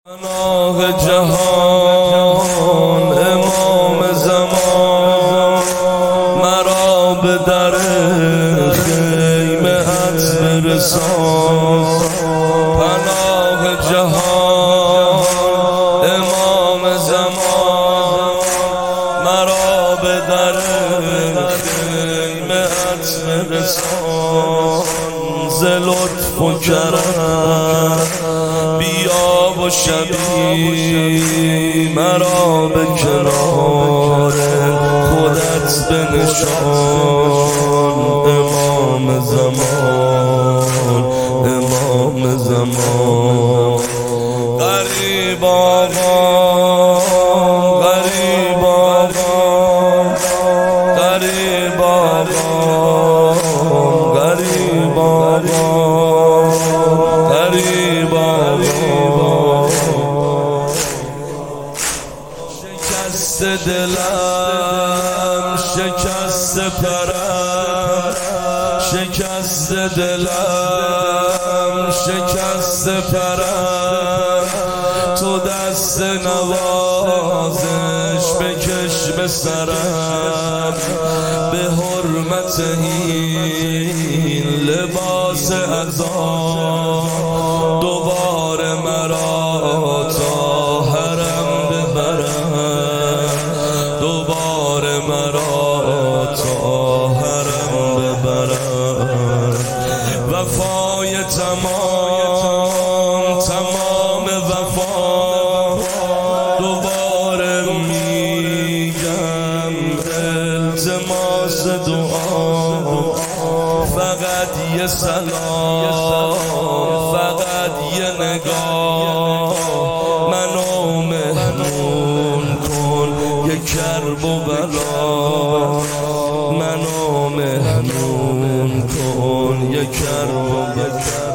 پناه جهان امام زمان مرا به در خیمه‌ات برسان. پناه جهان امام زمان مرا به در خیمه‌ات برسان. ز لطف و کرم بیا و شبی مرا به کنار خودت بنشان. امام زمان امام زمان غریب آقا غریب آقا غریب آقا غریب آقا غریب آقا. شکست دلم شکست پرم شکست دلم شکست پرم. تو دست نوازش بکش به سرم به حرمت این لباس عزا. دوباره مرا تا حرم ببرم دوباره مرا تا حرم ببرم. وفای تمام تمام وفا دوباره میگم التماس دعا. فقط یه سلام فقط یه نگاه منو مهمون کن یه کرب و بلا. منو مهمون کن یه کرب و بلا.